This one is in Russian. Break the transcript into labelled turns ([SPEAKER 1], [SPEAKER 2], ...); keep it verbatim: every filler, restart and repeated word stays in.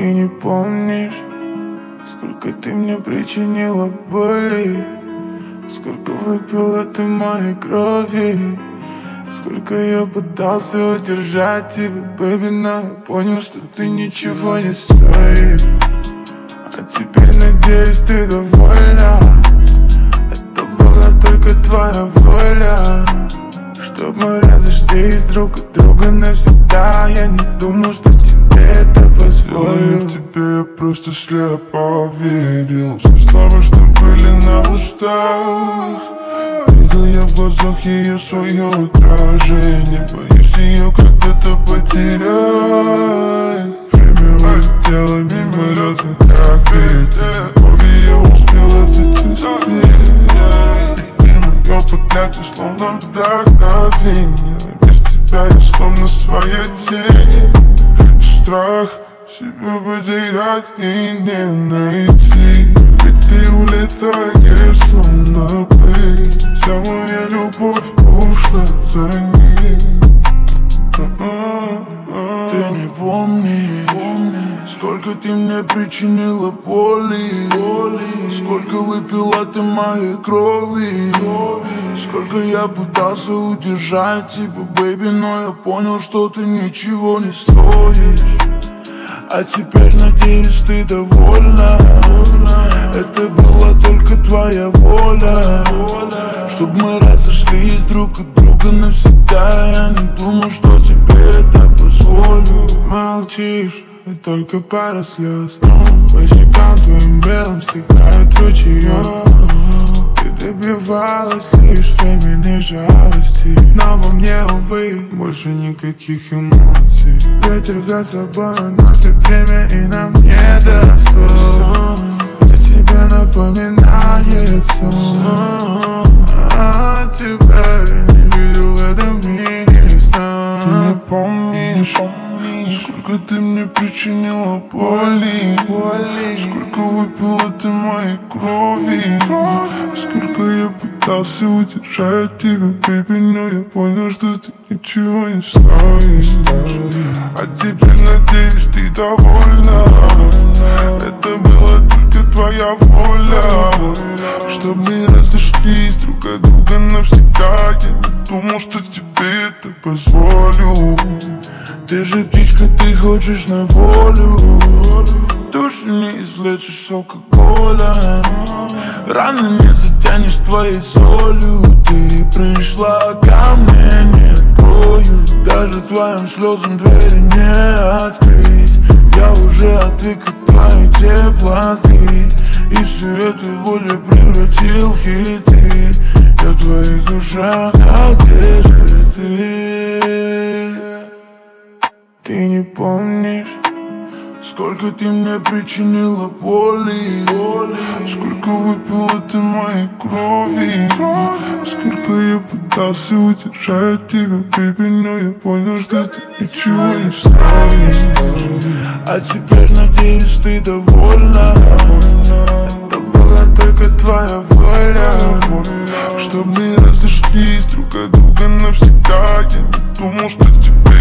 [SPEAKER 1] не помнишь, сколько ты мне причинила боли, сколько выпила ты моей крови, сколько я пытался удержать тебя, бэби, но я понял, что ты ничего не стоишь. А теперь, надеюсь, ты довольна. Это была только твоя воля, чтоб мы разошлись друг от друга навсегда. Я не думал, что тебе это позволю.
[SPEAKER 2] В тебе я просто слепо верил. Все слова, что были на устах, видел я в глазах ее свое отражение. Боюсь ее когда-то потерять. Время улетело мимо разных, как ветер. Обе я успела зачастить. И мое проклятие словно вдохновение. Без тебя я словно своя тень. Страх себя потерять и не найти. Ведь ты улетаешь словно пыль. Вся моя любовь ушла за ней.
[SPEAKER 1] Ты не помнишь, сколько ты мне причинила боли, сколько выпила ты моей крови, сколько я пытался удержать тебя, бэйби, но я понял, что ты ничего не стоишь. А теперь, надеюсь, ты довольна. Это была только твоя воля, чтоб мы разошлись друг от друга навсегда. Я не думал, что тебе это позволю. Молчишь, и только пара слез. По щекам твоим белым стекает ручеёк. Ты добивалась лишь временной жалости, но во мне, увы, больше никаких эмоций. Ветер за собой уносит время, и нам не до слов. Я тебе напоминает сон. А тебя я не видел в этом мире сна.
[SPEAKER 2] Ты не помнишь, сколько ты мне причинила боли, сколько выпила ты моей крови, сколько я пытался удержать тебя, бэйби, но я понял, что ты ничего не стоишь. А теперь, надеюсь, ты довольна. Это была только твоя воля, чтоб мы разошлись друг от друга навсегда. Я не думал, что тебе это позволю.
[SPEAKER 1] Ты же птичка, ты хочешь на волю. Душу не излечишь алкоголя, раны не затянешь твоей солью. Ты пришла ко мне, не открою. Даже твоим слезам двери не открыть. Я уже отвык от твоей теплоты, и всю эту боль превратил в хиты. Я в твоих ушах, а где же ты? Ты не помнишь, сколько ты мне причинила боли, сколько выпила ты моей крови, сколько я пытался удержать тебя, бэйби, но я понял, что ты ничего не стоишь. А теперь, надеюсь, ты довольна. Это была только твоя воля,
[SPEAKER 2] чтоб мы разошлись друг от друга навсегда. Я не думал, что тебе